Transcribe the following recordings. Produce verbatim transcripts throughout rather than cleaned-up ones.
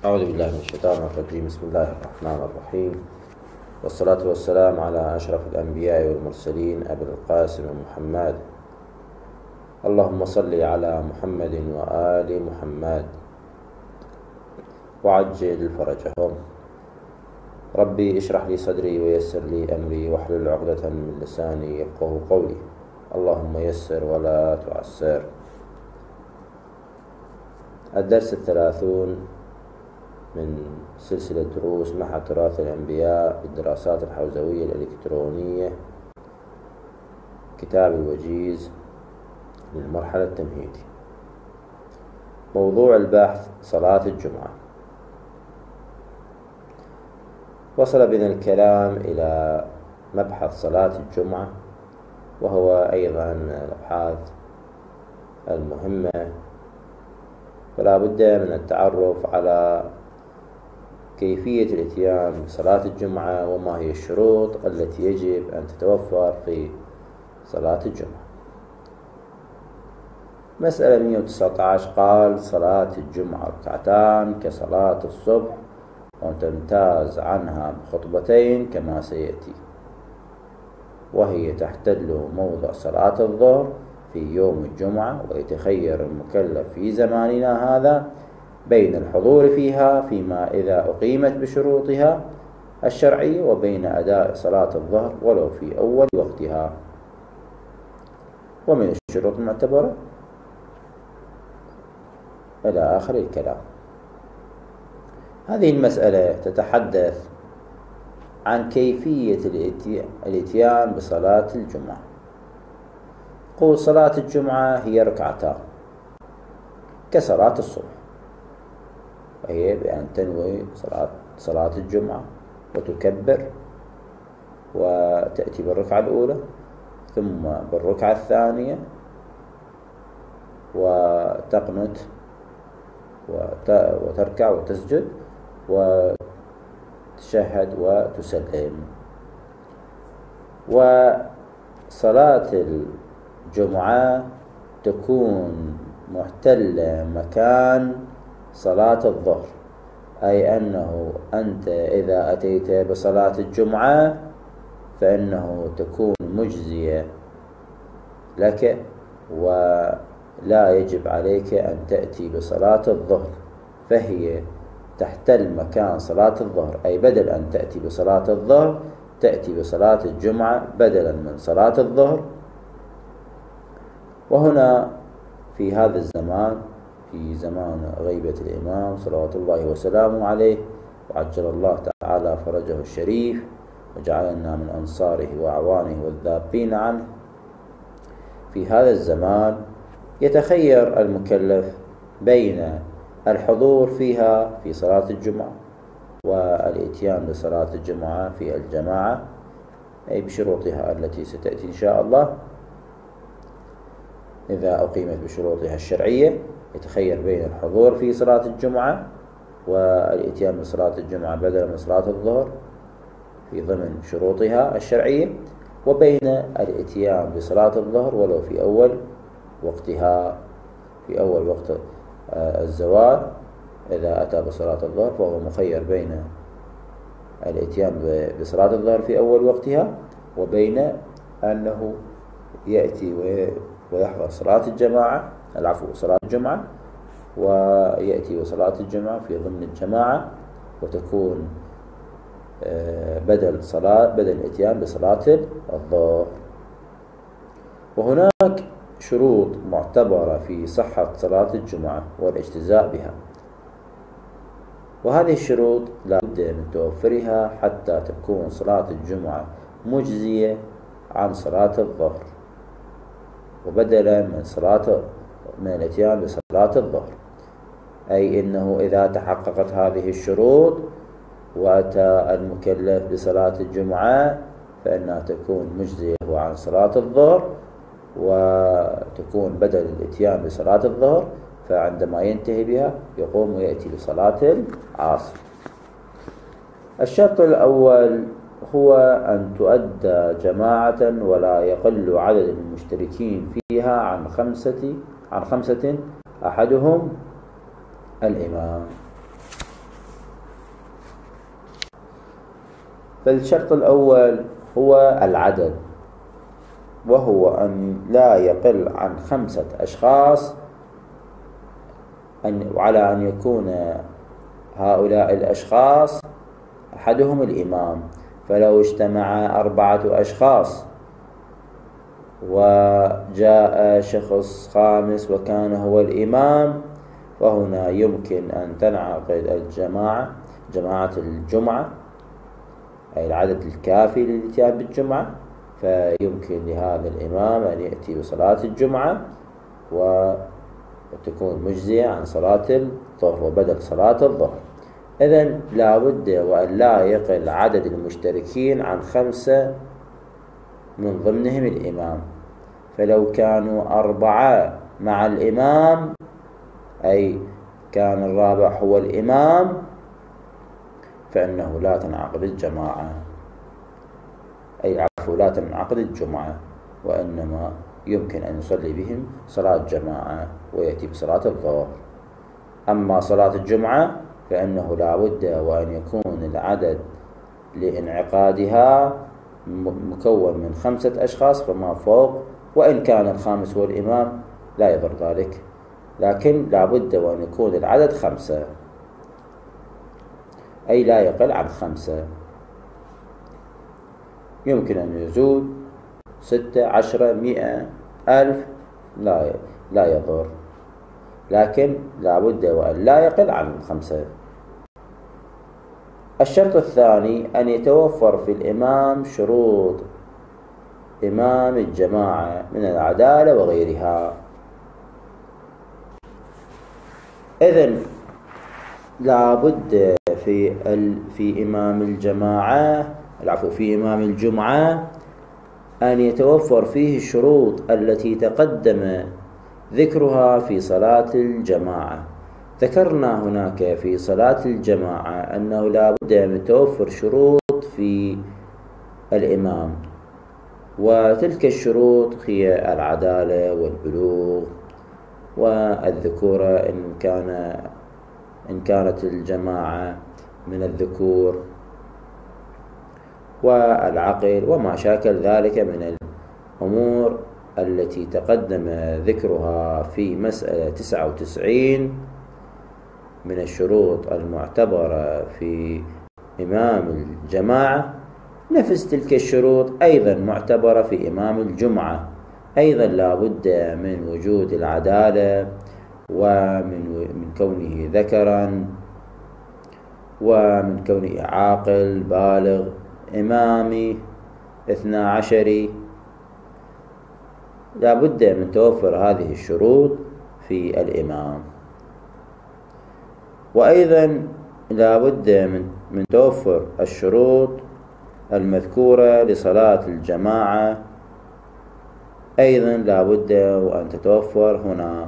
أعوذ بالله من الشيطان الرجيم. بسم الله الرحمن الرحيم، والصلاة والسلام على أشرف الأنبياء والمرسلين أبي القاسم محمد. اللهم صل على محمد وآل محمد وعجل فرجهم. ربي اشرح لي صدري ويسر لي أمري واحلل عقدة من لساني يفقهوا قولي. اللهم يسر ولا تعسر. الدرس الثلاثون من سلسلة دروس معهد تراث الأنبياء بالدراسات الحوزوية الإلكترونية، كتاب الوجيز للمرحلة التمهيدية. موضوع البحث صلاة الجمعة. وصل بنا الكلام إلى مبحث صلاة الجمعة، وهو أيضا الأبحاث المهمة، فلا بد من التعرف على كيفية الاتيان بصلاة الجمعة وما هي الشروط التي يجب أن تتوفر في صلاة الجمعة. مسألة مئة وتسعة عشر قال: صلاة الجمعة ركعتان كصلاة الصبح وتمتاز عنها بخطبتين كما سيأتي، وهي تحتل موضع صلاة الظهر في يوم الجمعة، ويتخير المكلف في زماننا هذا بين الحضور فيها فيما إذا أقيمت بشروطها الشرعية، وبين أداء صلاة الظهر ولو في أول وقتها. ومن الشروط المعتبرة إلى آخر الكلام. هذه المسألة تتحدث عن كيفية الاتيان بصلاة الجمعة. قول: صلاة الجمعة هي ركعتان كصلاة الصبح، وهي بأن تنوي صلاة صلاة الجمعة وتكبر وتأتي بالركعة الأولى ثم بالركعة الثانية وتقنت وتركع وتسجد وتشهد وتسلم. وصلاة الجمعة تكون محتلة مكان صلاة الظهر، أي أنه أنت إذا أتيت بصلاة الجمعة فإنه تكون مجزية لك، ولا يجب عليك أن تأتي بصلاة الظهر، فهي تحتل مكان صلاة الظهر، أي بدل أن تأتي بصلاة الظهر تأتي بصلاة الجمعة بدلا من صلاة الظهر. وهنا في هذا الزمان، في زمان غيبة الإمام صلوات الله وسلامه عليه، وعجل الله تعالى فرجه الشريف وجعلنا من أنصاره وأعوانه والذابين عنه، في هذا الزمان يتخير المكلف بين الحضور فيها في صلاة الجمعة والإتيان بصلاة الجمعة في الجماعة، أي بشروطها التي ستأتي إن شاء الله إذا أقيمت بشروطها الشرعية. يتخير بين الحضور في صلاة الجمعة والإتيان بصلاة الجمعة بدلا من صلاة الظهر في ضمن شروطها الشرعية، وبين الإتيان بصلاة الظهر ولو في أول وقتها، في أول وقت الزوال. إذا أتى بصلاة الظهر فهو مخير بين الإتيان بصلاة الظهر في أول وقتها وبين أنه يأتي ويحضر صلاة الجماعة العفو صلاة الجمعة ويأتي بصلاة الجمعة في ضمن الجماعة، وتكون بدل صلاة بدل الإتيان بصلاة الظهر. وهناك شروط معتبرة في صحة صلاة الجمعة والاجتزاء بها، وهذه الشروط لا بد من توفرها حتى تكون صلاة الجمعة مجزية عن صلاة الظهر، وبدلا من صلاة من الاتيان بصلاة الظهر. أي أنه إذا تحققت هذه الشروط وأتى المكلف بصلاة الجمعة فإنها تكون مجزية عن صلاة الظهر، وتكون بدل الاتيان بصلاة الظهر، فعندما ينتهي بها يقوم ويأتي بصلاة العصر. الشرط الأول هو أن تؤدى جماعة ولا يقل عدد المشتركين فيها عن خمسة عن خمسة أحدهم الإمام. فالشرط الأول هو العدد، وهو أن لا يقل عن خمسة أشخاص، أن وعلى أن يكون هؤلاء الأشخاص أحدهم الإمام. فلو اجتمع أربعة أشخاص وجاء شخص خامس وكان هو الإمام، فهنا يمكن أن تنعقد الجماعة جماعة الجمعة، أي العدد الكافي للإتيان بالجمعة، فيمكن لهذا الإمام أن يأتي بصلاة الجمعة وتكون مجزية عن صلاة الظهر وبدل صلاة الظهر. إذن لا بد وأن لا يقل عدد المشتركين عن خمسة من ضمنهم الإمام. فلو كانوا أربعة مع الإمام، أي كان الرابع هو الإمام، فإنه لا تنعقد الجماعة، أي عفوا لا تنعقد الجمعة، وإنما يمكن أن يصلي بهم صلاة جماعة ويأتي بصلاة الظهر. أما صلاة الجمعة فإنه لا بد وأن يكون العدد لانعقادها مكون من خمسة أشخاص فما فوق، وإن كان الخامس هو الإمام لا يضر ذلك، لكن لا بد وأن يكون العدد خمسة، أي لا يقل عن خمسة. يمكن أن يزود ستة عشرة مئة ألف، لا لا يضر، لكن لا بد وأن لا يقل عن خمسة. الشرط الثاني أن يتوفر في الإمام شروط إمام الجماعة من العدالة وغيرها. إذن لا بد في في إمام الجماعة العفو في إمام الجمعة أن يتوفر فيه الشروط التي تقدم ذكرها في صلاة الجماعة. ذكرنا هناك في صلاة الجماعة أنه لا بد من توفر شروط في الإمام، وتلك الشروط هي العدالة والبلوغ والذكورة إن كان إن كانت الجماعة من الذكور، والعقل وما شاكل ذلك من الأمور التي تقدم ذكرها في مسألة تسعة وتسعين من الشروط المعتبرة في إمام الجماعة. نفس تلك الشروط أيضا معتبرة في إمام الجمعة. أيضا لا بد من وجود العدالة، ومن من كونه ذكرا، ومن كونه عاقل بالغ إمامي اثنى عشري. لا بد من توفر هذه الشروط في الإمام. وأيضا لا بد من من توفر الشروط المذكورة لصلاة الجماعة، أيضا لا بد وأن تتوفر هنا.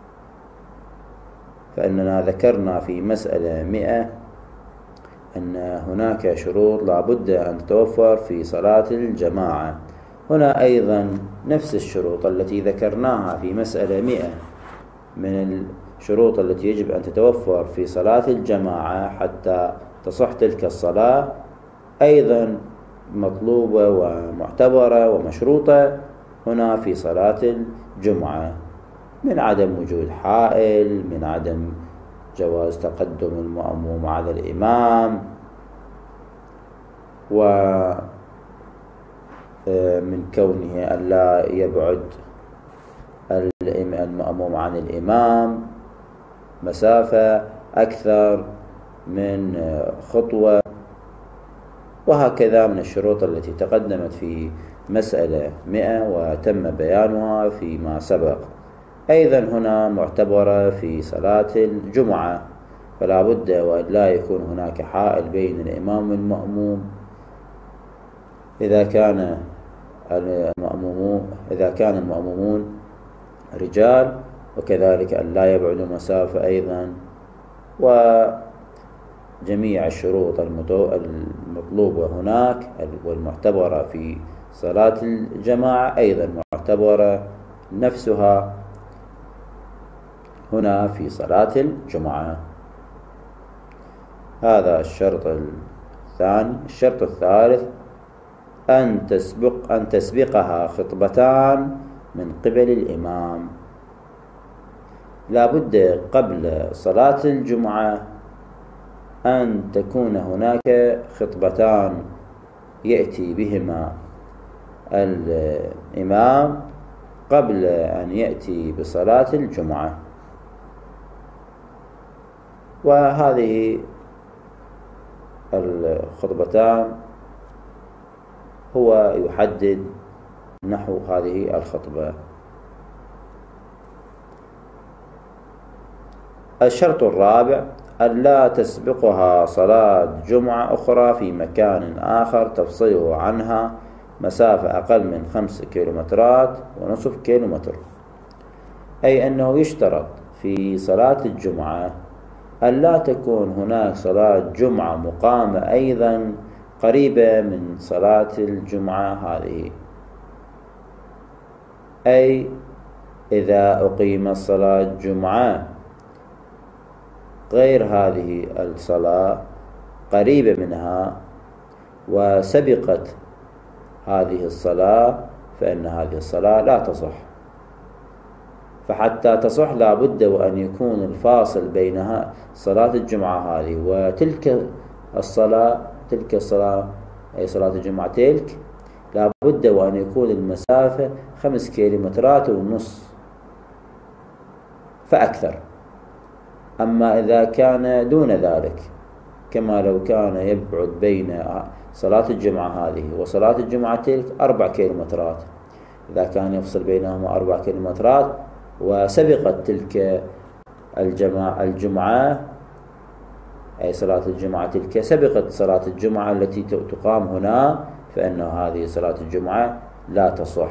فإننا ذكرنا في مسألة مئة أن هناك شروط لا بد أن تتوفر في صلاة الجماعة. هنا أيضا نفس الشروط التي ذكرناها في مسألة مئة من الشروط التي يجب أن تتوفر في صلاة الجماعة حتى تصح تلك الصلاة، أيضا مطلوبة ومعتبرة ومشروطة هنا في صلاة الجمعة، من عدم وجود حائل، من عدم جواز تقدم المأموم على الإمام، ومن كونه أن لا يبعد المأموم عن الإمام مسافة أكثر من خطوة، وهكذا من الشروط التي تقدمت في مسألة مئة وتم بيانها فيما سبق. أيضا هنا معتبرة في صلاة الجمعة، فلا بد وأن لا يكون هناك حائل بين الإمام والمأموم إذا كان المأمومون إذا كان المأمومون رجال، وكذلك أن لا يبعدوا مسافة أيضا. وجميع الشروط المطلوبة هناك والمعتبرة في صلاة الجماعة أيضا معتبرة نفسها هنا في صلاة الجمعة. هذا الشرط الثاني. الشرط الثالث أن تسبق أن تسبقها خطبتان من قبل الإمام. لا بد قبل صلاة الجمعة أن تكون هناك خطبتان يأتي بهما الإمام قبل أن يأتي بصلاة الجمعة، وهذه الخطبتان هو يحدد نحو هذه الخطبة. الشرط الرابع ألا تسبقها صلاة جمعة أخرى في مكان آخر تفصله عنها مسافة أقل من خمس كيلومترات ونصف كيلومتر، أي أنه يشترط في صلاة الجمعة ألا تكون هناك صلاة جمعة مقامة أيضا قريبة من صلاة الجمعة هذه، أي إذا أقيمت صلاة جمعة غير هذه الصلاة قريبة منها وسبقت هذه الصلاة فإن هذه الصلاة لا تصح. فحتى تصح لا بد وأن يكون الفاصل بينها صلاة الجمعة هذه وتلك الصلاة تلك الصلاة أي صلاة الجمعة تلك لا بد وأن يكون المسافة خمس كيلومترات ونص فأكثر. أما إذا كان دون ذلك كما لو كان يبعد بين صلاة الجمعة هذه وصلاة الجمعة تلك أربع كيلومترات، إذا كان يفصل بينهما أربع كيلومترات وسبقت تلك الجماعة الجمعة أي صلاة الجمعة تلك سبقت صلاة الجمعة التي تقام هنا، فإن هذه صلاة الجمعة لا تصح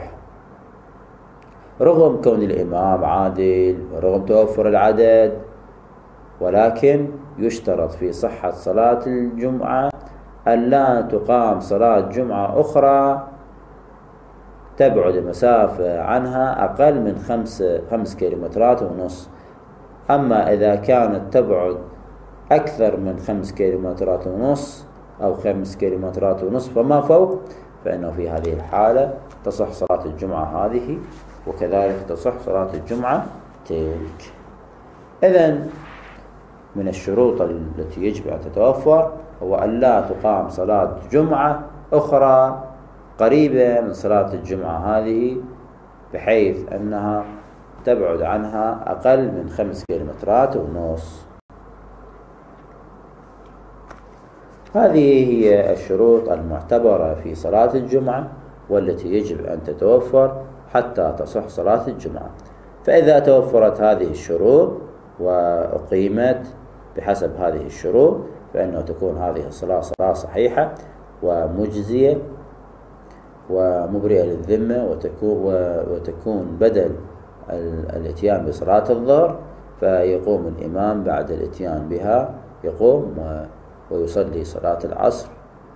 رغم كون الإمام عادل ورغم توفر العدد، ولكن يشترط في صحة صلاة الجمعة ألا تقام صلاة جمعة أخرى تبعد مسافة عنها أقل من خمس, خمس كيلومترات ونص. أما إذا كانت تبعد أكثر من خمس كيلومترات ونص أو خمس كيلومترات ونص فما فوق فإنه في هذه الحالة تصح صلاة الجمعة هذه وكذلك تصح صلاة الجمعة تلك. إذن من الشروط التي يجب أن تتوفر هو أن لا تقام صلاة جمعة أخرى قريبة من صلاة الجمعة هذه بحيث أنها تبعد عنها أقل من خمس كيلومترات ونص. هذه هي الشروط المعتبرة في صلاة الجمعة والتي يجب أن تتوفر حتى تصح صلاة الجمعة. فإذا توفرت هذه الشروط وأقيمت بحسب هذه الشروط فإنه تكون هذه الصلاة صلاة صحيحة ومجزية ومبرئة للذمة، وتكون, وتكون بدل الاتيان بصلاة الظهر، فيقوم الإمام بعد الاتيان بها يقوم ويصلي صلاة العصر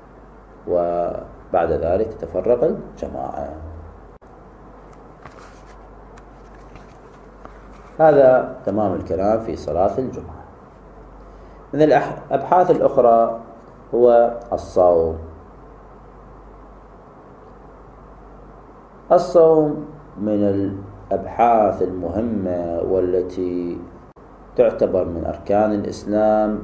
وبعد ذلك تتفرق الجماعة. هذا تمام الكلام في صلاة الجمعة. من الأبحاث الأخرى هو الصوم. الصوم من الأبحاث المهمة والتي تعتبر من أركان الإسلام،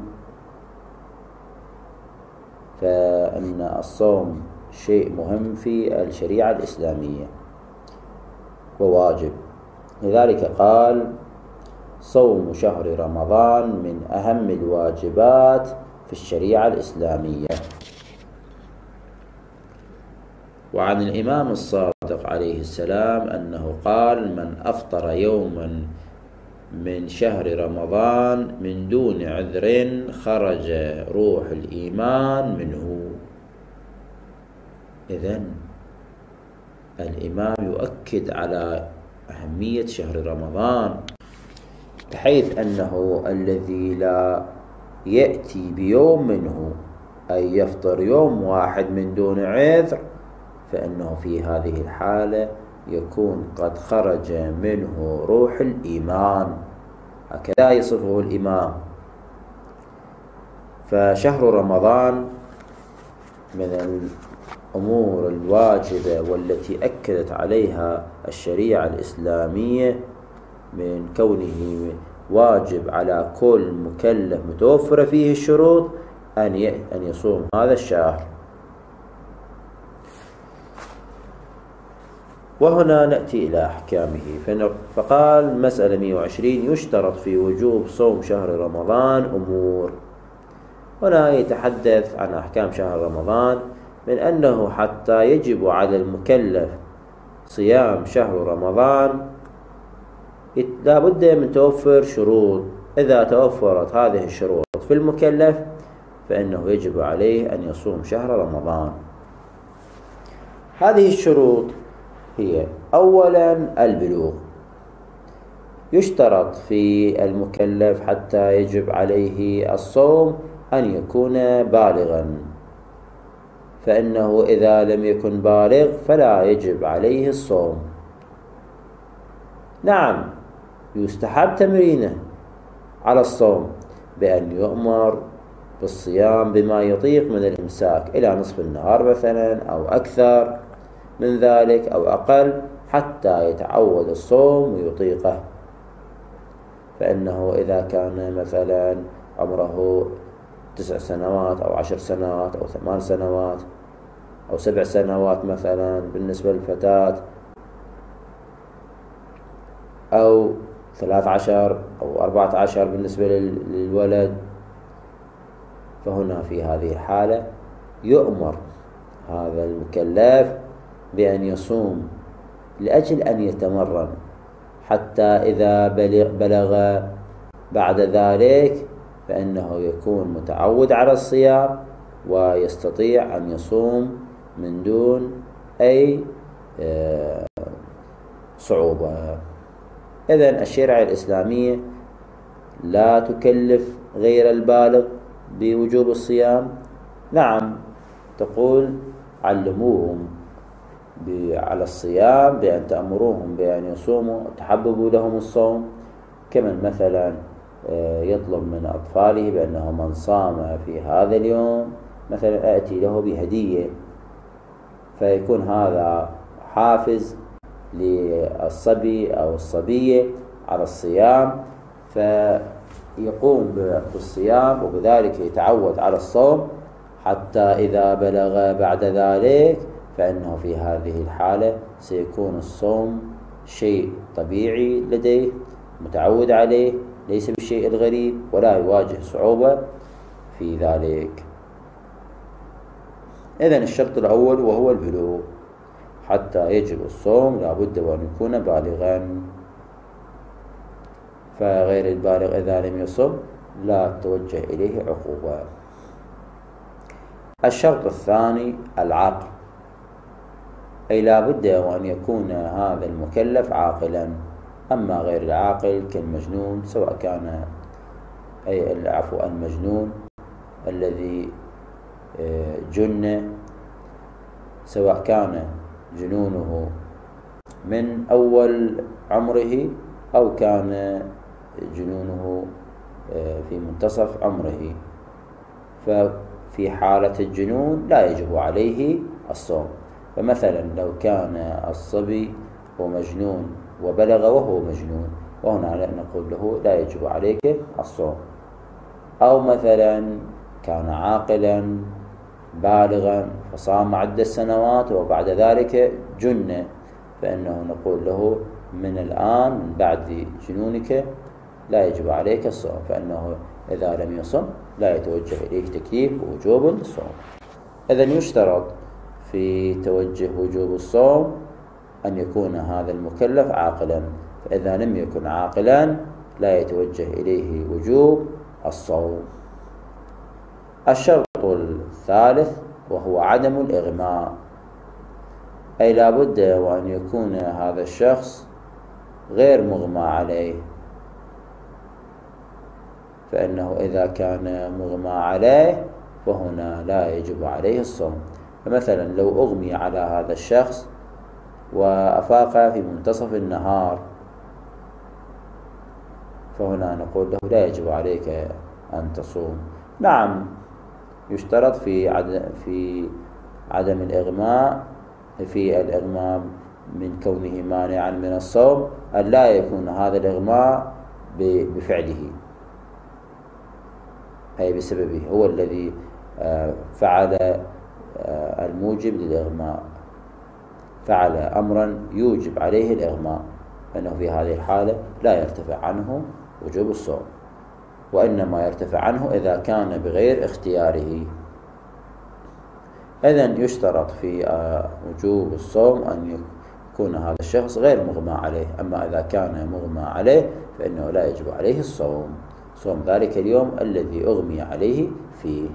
فإن الصوم شيء مهم في الشريعة الإسلامية وواجب. لذلك قال صوم شهر رمضان من أهم الواجبات في الشريعة الإسلامية. وعن الإمام الصادق عليه السلام أنه قال من أفطر يوما من شهر رمضان من دون عذر خرج روح الإيمان منه. إذن الإمام يؤكد على أهمية شهر رمضان بحيث أنه الذي لا يأتي بيوم منه أي يفطر يوم واحد من دون عذر فإنه في هذه الحالة يكون قد خرج منه روح الإيمان، هكذا يصفه الإمام. فشهر رمضان من الأمور الواجبة والتي أكدت عليها الشريعة الإسلامية من كونه واجب على كل مكلف متوفرة فيه الشروط أن أن يصوم هذا الشهر. وهنا نأتي إلى أحكامه. فقال مسألة مئة وعشرين: يشترط في وجوب صوم شهر رمضان أمور. هنا يتحدث عن أحكام شهر رمضان، من أنه حتى يجب على المكلف صيام شهر رمضان لا بد من توفر شروط. إذا توفرت هذه الشروط في المكلف فإنه يجب عليه أن يصوم شهر رمضان. هذه الشروط هي: أولا البلوغ. يشترط في المكلف حتى يجب عليه الصوم أن يكون بالغا، فإنه إذا لم يكن بالغ فلا يجب عليه الصوم. نعم، يستحب تمرينه على الصوم بأن يؤمر بالصيام بما يطيق من الإمساك إلى نصف النهار مثلا، أو أكثر من ذلك أو أقل، حتى يتعود الصوم ويطيقه. فإنه إذا كان مثلا عمره تسع سنوات أو عشر سنوات أو ثمان سنوات أو سبع سنوات مثلا بالنسبة للفتاة، أو ثلاث عشر أو أربعة عشر بالنسبة للولد، فهنا في هذه الحالة يؤمر هذا المكلف بأن يصوم لأجل أن يتمرن، حتى إذا بلغ بعد ذلك فإنه يكون متعود على الصيام ويستطيع أن يصوم من دون أي صعوبة. إذن الشريعة الإسلامية لا تكلف غير البالغ بوجوب الصيام. نعم، تقول علموهم على الصيام بأن تأمروهم بأن يصوموا، تحببوا لهم الصوم، كمن مثلا يطلب من أطفاله بأنه من صام في هذا اليوم مثلا آتي له بهدية، فيكون هذا حافز للصبي أو الصبية على الصيام، فيقوم بالصيام وبذلك يتعود على الصوم، حتى إذا بلغ بعد ذلك فإنه في هذه الحالة سيكون الصوم شيء طبيعي لديه، متعود عليه، ليس بالشيء الغريب، ولا يواجه صعوبة في ذلك. إذن الشرط الأول وهو البلوغ. حتى يجب الصوم لا بد وأن يكون بالغا، فغير البالغ إذا لم يصم لا توجه إليه عقوبة. الشرط الثاني العقل، أي لا بد وأن يكون هذا المكلف عاقلا. أما غير العاقل كالمجنون، سواء كان أي العفو المجنون الذي جن، سواء كان جنونه من أول عمره أو كان جنونه في منتصف عمره، ففي حالة الجنون لا يجب عليه الصوم. فمثلا لو كان الصبي ومجنون وبلغ وهو مجنون، وهنا نقول له لا يجب عليك الصوم. أو مثلا كان عاقلا بالغا فصام عدة سنوات وبعد ذلك جن، فإنه نقول له من الآن من بعد جنونك لا يجب عليك الصوم، فإنه إذا لم يصم لا يتوجه إليه تكليف ووجوب الصوم. إذن يشترط في توجه وجوب الصوم أن يكون هذا المكلف عاقلا، فإذا لم يكن عاقلا لا يتوجه إليه وجوب الصوم. الشرط الثالث وهو عدم الإغماء، أي لا بد وأن يكون هذا الشخص غير مغمى عليه، فإنه إذا كان مغمى عليه فهنا لا يجب عليه الصوم. فمثلا لو أغمي على هذا الشخص وأفاق في منتصف النهار، فهنا نقول له لا يجب عليك أن تصوم. نعم، يشترط في عد... في عدم الإغماء في الإغماء من كونه مانعا من الصوم أن لا يكون هذا الإغماء بفعله، أي بسببه، هو الذي فعل الموجب للإغماء، فعل أمرا يوجب عليه الإغماء، فإنه في هذه الحالة لا يرتفع عنه وجوب الصوم، وإنما يرتفع عنه إذا كان بغير اختياره. إذن يشترط في وجوب الصوم أن يكون هذا الشخص غير مغمى عليه، أما إذا كان مغمى عليه فإنه لا يجب عليه الصوم، صوم ذلك اليوم الذي أغمي عليه فيه.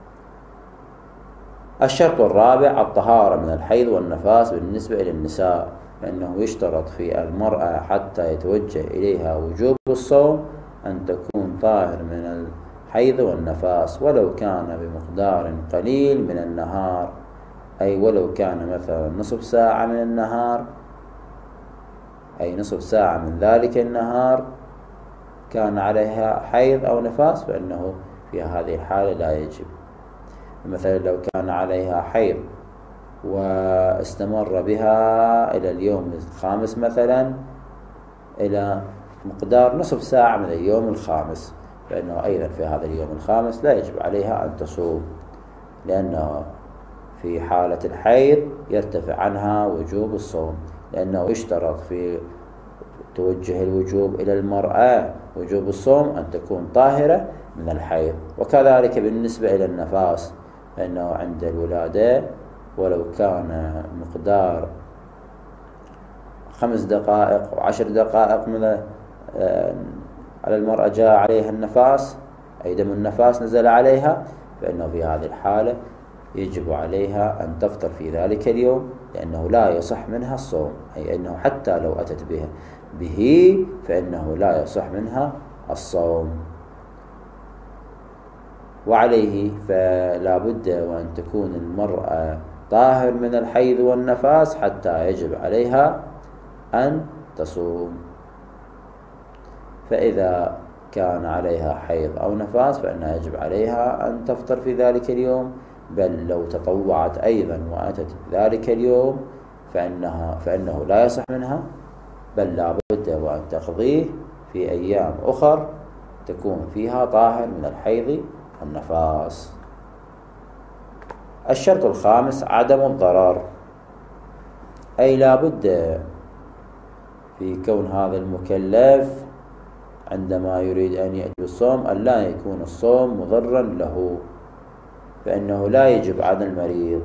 الشرط الرابع الطهارة من الحيض والنفاس بالنسبة إلى النساء، فإنه يشترط في المرأة حتى يتوجه إليها وجوب الصوم أن تكون طاهر من الحيض والنفاس، ولو كان بمقدار قليل من النهار، أي ولو كان مثلا نصف ساعة من النهار، أي نصف ساعة من ذلك النهار كان عليها حيض أو نفاس، فإنه في هذه الحالة لا يجب. مثلا لو كان عليها حيض واستمر بها إلى اليوم الخامس مثلا إلى مقدار نصف ساعة من اليوم الخامس، فإنه أيضا في هذا اليوم الخامس لا يجب عليها أن تصوم، لأنه في حالة الحيض يرتفع عنها وجوب الصوم، لأنه يشترط في توجه الوجوب إلى المرأة وجوب الصوم أن تكون طاهرة من الحيض. وكذلك بالنسبة إلى النفاس، فإنه عند الولادة ولو كان مقدار خمس دقائق وعشر دقائق من على المرأة جاء عليها النفاس، أي دم النفاس نزل عليها، فإنه في هذه الحالة يجب عليها أن تفطر في ذلك اليوم، لأنه لا يصح منها الصوم، أي أنه حتى لو أتت به به فإنه لا يصح منها الصوم. وعليه فلا بد وأن تكون المرأة طاهر من الحيض والنفاس حتى يجب عليها أن تصوم. فإذا كان عليها حيض أو نفاس فإنها يجب عليها أن تفطر في ذلك اليوم، بل لو تطوعت أيضا وأتت ذلك اليوم فإنها فإنه لا يصح منها، بل لا بد وأن تقضيه في أيام أخر تكون فيها طاهر من الحيض والنفاس. الشرط الخامس عدم الضرر، أي لا بد في كون هذا المكلف عندما يريد أن يأتي بالصوم أن لا يكون الصوم مضرا له، فإنه لا يجب على المريض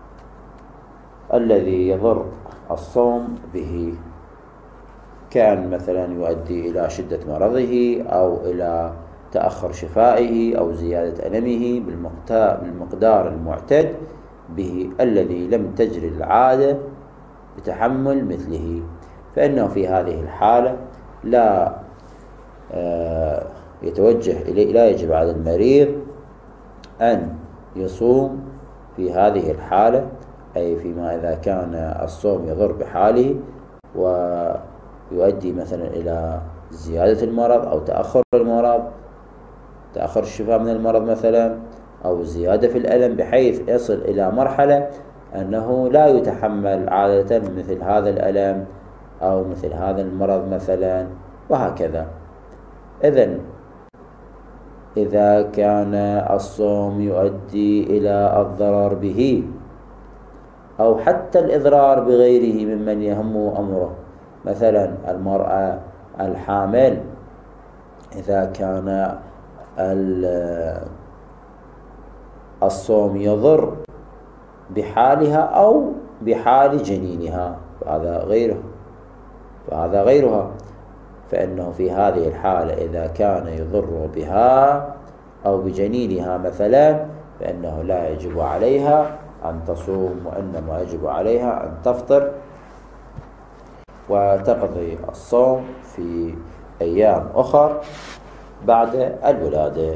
الذي يضر الصوم به، كان مثلا يؤدي إلى شدة مرضه أو إلى تأخر شفائه أو زيادة ألمه بالمقدار المعتد به الذي لم تجري العادة بتحمل مثله، فإنه في هذه الحالة لا يتوجه إليه، لا يجب على المريض أن يصوم في هذه الحالة، أي فيما إذا كان الصوم يضر بحاله ويؤدي مثلا إلى زيادة المرض أو تأخر المرض، تأخر الشفاء من المرض مثلا، أو زيادة في الألم بحيث يصل إلى مرحلة أنه لا يتحمل عادة مثل هذا الألم أو مثل هذا المرض مثلا، وهكذا. إذن إذا كان الصوم يؤدي إلى الضرر به أو حتى الإضرار بغيره ممن يهم أمره، مثلا المرأة الحامل إذا كان الصوم يضر بحالها أو بحال جنينها فهذا غيره فهذا غيرها فإنه في هذه الحالة إذا كان يضر بها أو بجنينها مثلا فإنه لا يجب عليها أن تصوم، وإنما يجب عليها أن تفطر وتقضي الصوم في أيام أخرى بعد الولادة.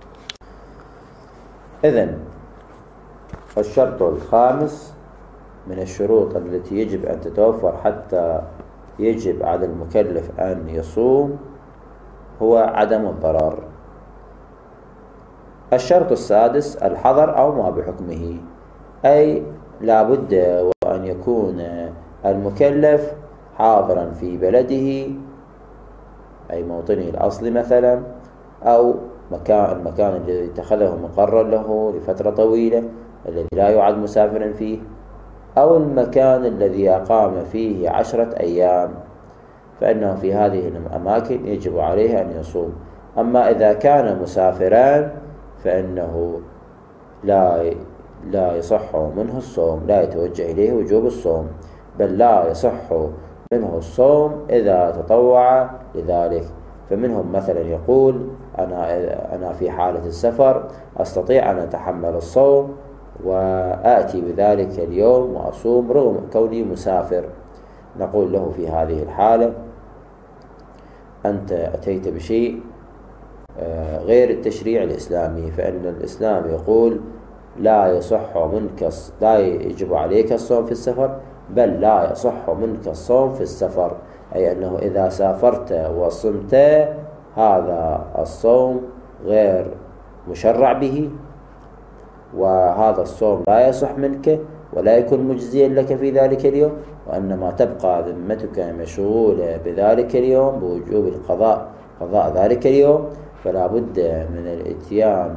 إذن الشرط الخامس من الشروط التي يجب أن تتوفر حتى يجب على المكلف أن يصوم هو عدم الضرر. الشرط السادس الحظر أو ما بحكمه، أي لا بد وأن يكون المكلف حاضرا في بلده أي موطنه الأصلي مثلا، أو مكان المكان الذي اتخذه مقرا له لفترة طويلة الذي لا يعد مسافرا فيه، أو المكان الذي أقام فيه عشرة أيام، فإنه في هذه الأماكن يجب عليه أن يصوم. أما إذا كان مسافران فإنه لا لا يصح منه الصوم، لا يتوجه إليه وجوب الصوم، بل لا يصح منه الصوم إذا تطوع لذلك. فمنهم مثلا يقول أنا أنا في حالة السفر أستطيع أن أتحمل الصوم وآتي بذلك اليوم وأصوم رغم كوني مسافر. نقول له في هذه الحالة أنت أتيت بشيء غير التشريع الإسلامي، فإن الإسلام يقول لا يصح منك لا يجب عليك الصوم في السفر، بل لا يصح منك الصوم في السفر، أي أنه إذا سافرت وصمت هذا الصوم غير مشرع به، وهذا الصوم لا يصح منك ولا يكون مجزيا لك في ذلك اليوم، وإنما تبقى ذمتك مشغولة بذلك اليوم بوجوب القضاء قضاء ذلك اليوم. فلا بد من الاتيان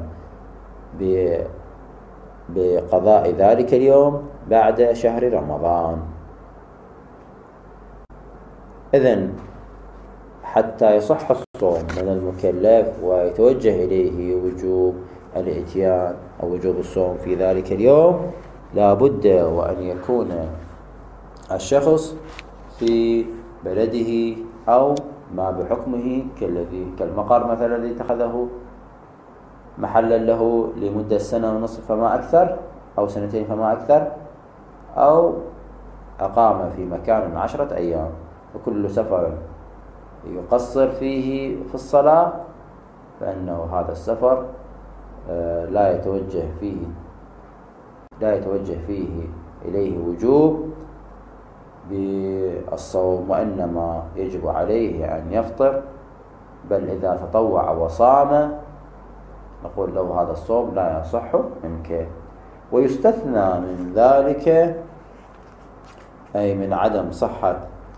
بقضاء ذلك اليوم بعد شهر رمضان. إذن حتى يصح الصوم من المكلف ويتوجه إليه وجوب الاتيان أو وجوب الصوم في ذلك اليوم، لا بد وأن يكون الشخص في بلده أو ما بحكمه كالذي كالمقر مثلا الذي اتخذه محلا له لمدة سنة ونصف فما أكثر، أو سنتين فما أكثر، أو أقام في مكان عشرة أيام، وكل سفر يقصر فيه في الصلاة فإنه هذا السفر لا يتوجه فيه لا يتوجه فيه إليه وجوب بالصوم، وإنما يجب عليه أن يفطر، بل إذا تطوع وصام نقول له هذا الصوم لا يصح منك. ويستثنى من ذلك أي من عدم صحة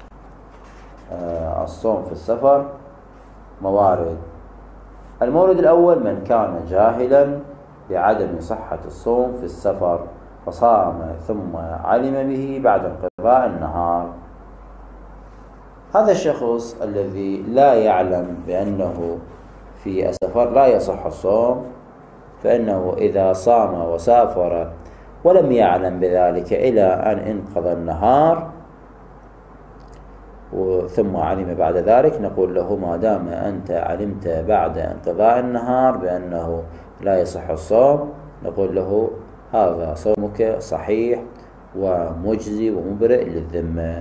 الصوم في السفر موارد. المورد الأول من كان جاهلا بعدم صحة الصوم في السفر فصام ثم علم به بعد انقضاء النهار. هذا الشخص الذي لا يعلم بأنه في السفر لا يصح الصوم، فإنه إذا صام وسافر ولم يعلم بذلك إلى أن انقضى النهار ثم علم بعد ذلك، نقول له ما دام أنت علمت بعد انقضاء النهار بأنه لا يصح الصوم، نقول له هذا صومك صحيح ومجزي ومبرئ للذمة.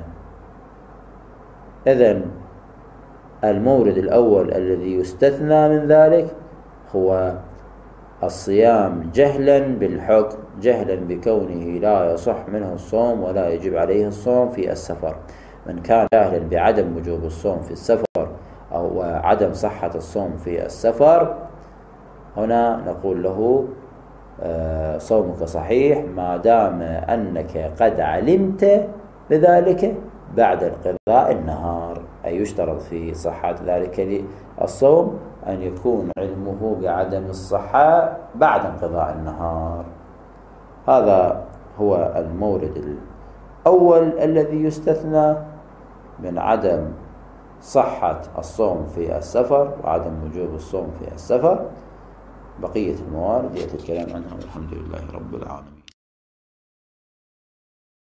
إذن المورد الأول الذي يستثنى من ذلك هو الصيام جهلا بالحكم، جهلا بكونه لا يصح منه الصوم ولا يجب عليه الصوم في السفر. من كان جاهلا بعدم وجوب الصوم في السفر أو عدم صحة الصوم في السفر، هنا نقول له صومك صحيح ما دام أنك قد علمت بذلك بعد انقضاء النهار. أي يشترط في صحة ذلك الصوم أن يكون علمه بعدم الصحة بعد انقضاء النهار. هذا هو المورد الأول الذي يستثنى من عدم صحة الصوم في السفر وعدم وجوب الصوم في السفر. بقية الموارد يأتي الكلام عنها والحمد لله رب العالمين.